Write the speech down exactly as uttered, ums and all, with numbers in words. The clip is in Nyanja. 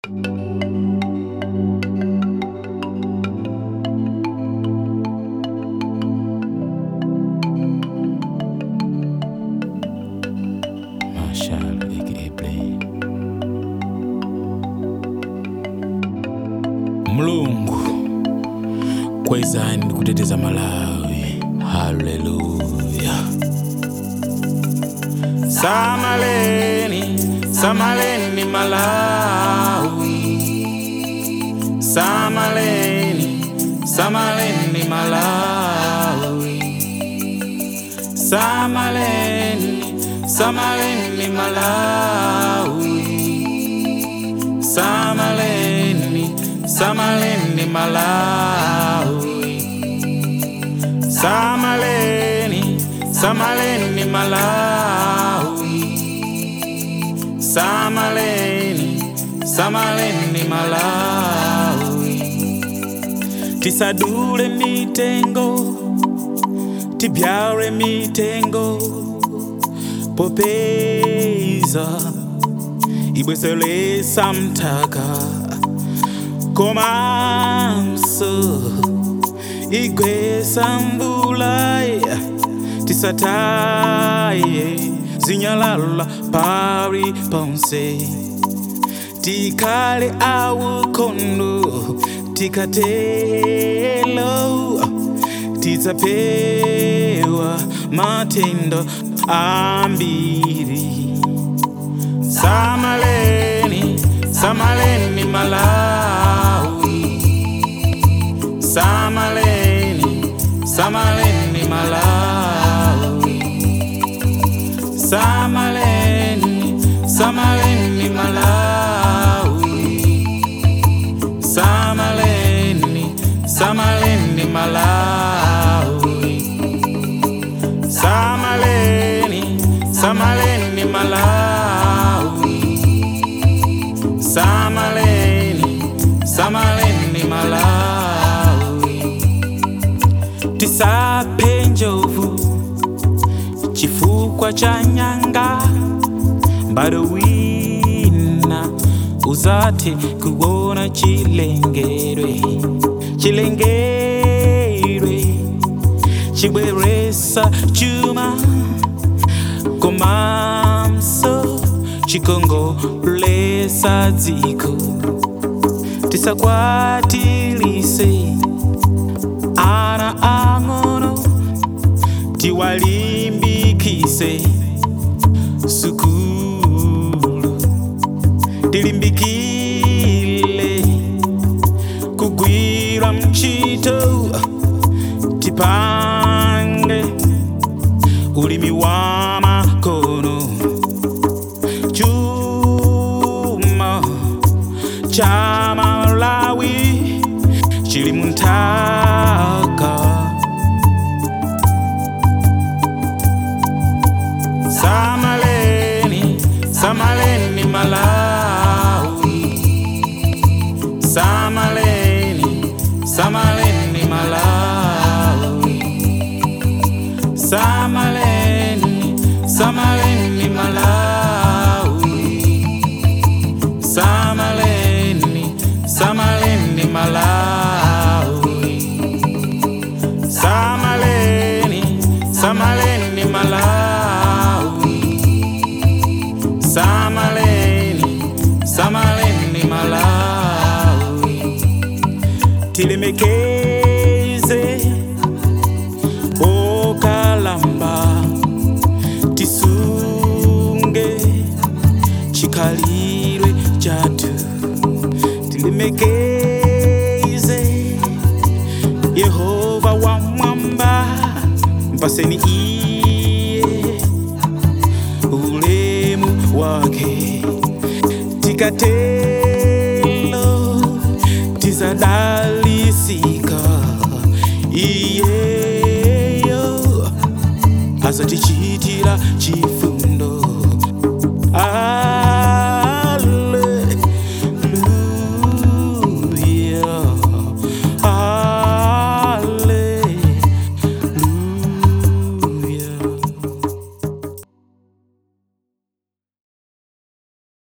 Marshall aka Play. Mulungu kwezani kuteteza Malawi. Haleluya. Samaleni, Samaleni Malawi. Samaleni, Samaleni Malawi. Samaleni, Samaleni Malawi. Samaleni, Samaleni Malawi. Samaleni, Samaleni Malawi. Samaleni, Samaleni Malawi. Tisadule mitengo, tibyare mitengo, popeza ibweselesa mtaka komanso igwesa mbula tisataye zinyalala pari ponse tikale awukondo tikatelo tizapewa matendo ambiri. Samaleni, Samaleni Malawi. Samaleni, Samaleni Malawi. Samaleni, Samaleni Malawi. Samaleni, Samaleni Malawi. Samaleni, Samaleni Malawi. Samaleni, Samaleni Malawi. Tisapenjovu chifukwa cha nyanga bado wina uzate kuona chilengerwe chilengerwe chibweresa chuma komamso chikongo lesa dziko tisakwatilise ana ang'ono tiwalimbikise sukulu tilimbikile kugwira mchito tipange ulimi wa makono chuma cha Malawi chili muntaka. Samaleni, Samaleni Malawi. Samaleni, Samaleni Malawi. Samaleni, Samaleni Malawi. Samaleni, Samaleni Malawi. Samaleni, Samaleni Malawi. Samaleni, Samaleni Malawi. Tilemekeze okalamba tisunge chikalirwe chatu tilemekeze Yehova wa mwamba mpaseni iye ulemu wake tikatelo tizadalisika iyeyo azatichitira chifundo. Ah,